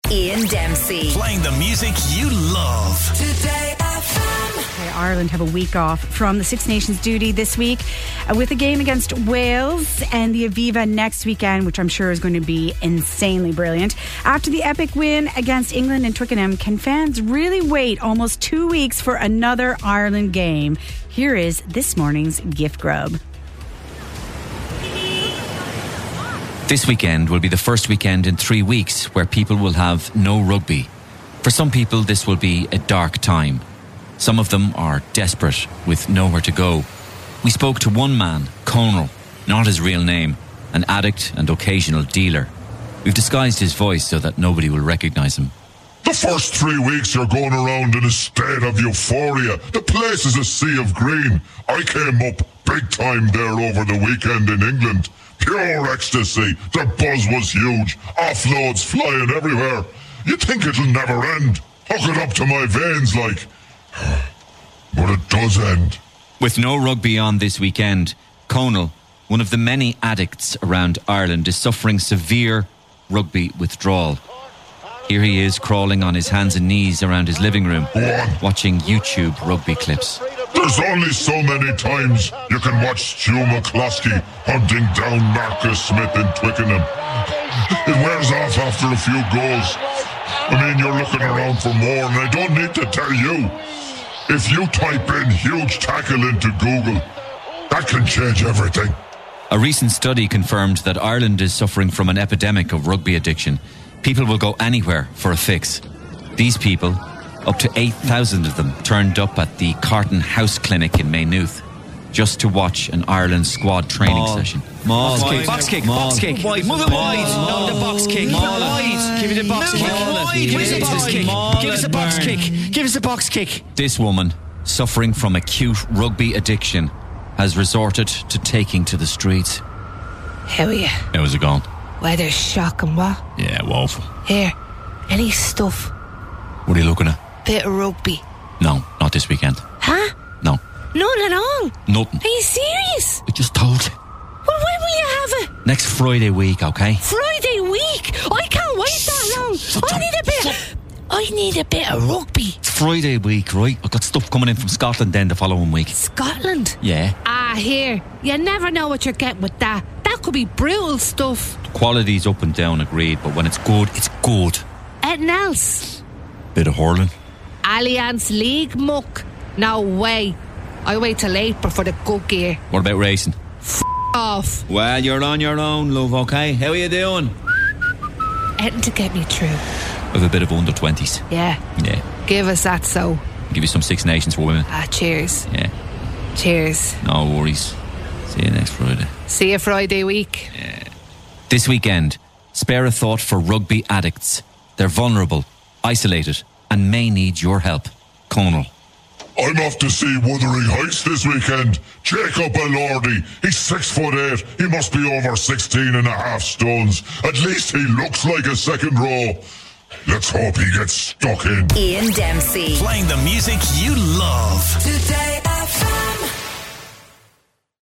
Ian Dempsey. Playing the music you love. Today FM. Okay, Ireland have a week off from the Six Nations duty this week with a game against Wales and the Aviva next weekend, which I'm sure is going to be insanely brilliant. After the epic win against England in Twickenham, can fans really wait almost 2 weeks for another Ireland game? Here is this morning's gift grub. This weekend will be the first weekend in 3 weeks where people will have no rugby. For some people, this will be a dark time. Some of them are desperate with nowhere to go. We spoke to one man, Conal, not his real name, an addict and occasional dealer. We've disguised his voice so that nobody will recognise him. The first 3 weeks you're going around in a state of euphoria. The place is a sea of green. I came up big time there over the weekend in England. Pure ecstasy. The buzz was huge. Offloads flying everywhere. You think it'll never end. Hook it up to my veins like... But it does end. With no rugby on this weekend, Conal, one of the many addicts around Ireland, is suffering severe rugby withdrawal. Here he is crawling on his hands and knees around his living room, watching YouTube rugby clips. There's only so many times you can watch Stu McCloskey hunting down Marcus Smith in Twickenham. It wears off after a few goals. I mean, you're looking around for more, and I don't need to tell you. If you type in huge tackle into Google, that can change everything. A recent study confirmed that Ireland is suffering from an epidemic of rugby addiction. People will go anywhere for a fix. These people, up to 8,000 of them, turned up at the Carton House Clinic in Maynooth just to watch an Ireland squad training session. Box kick. Wide. Move it wide. No, the box kick. Wide. Give it a box kick. Give us a box kick. Give us a box kick. Give us a box kick. This woman, suffering from acute rugby addiction, has resorted to taking to the streets. How are you? How's it going? Weather's shocking, what? Yeah, woeful. Here, any stuff? What are you looking at? Bit of rugby. No, not this weekend. Huh? No. None at all? Nothing. Are you serious? I just told you. Well, when will you have it? Next Friday week, okay? Friday week? I can't wait that long. I need a bit of rugby. It's Friday week, right? I've got stuff coming in from Scotland then the following week. Scotland? Yeah. Here. You never know what you're getting with that. That could be brutal stuff. Quality's up and down, agreed, but when it's good, it's good. Anything else? Bit of hurling. Allianz League muck? No way. I wait till April for the good gear. What about racing? Off. Well, you're on your own, love, okay? How are you doing? Anything to get me through. With a bit of under-20s. Yeah. Yeah. Give us that so. Give you some Six Nations for women. Cheers. Yeah. Cheers. No worries. See you next Friday. See you Friday week. Yeah. This weekend, spare a thought for rugby addicts. They're vulnerable, isolated, and may need your help. Conal. I'm off to see Wuthering Heights this weekend. Jacob Elordi, he's 6'8". He must be over 16 and a half stones. At least he looks like a second row. Let's hope he gets stuck in. Ian Dempsey. Playing the music you love. Today FM.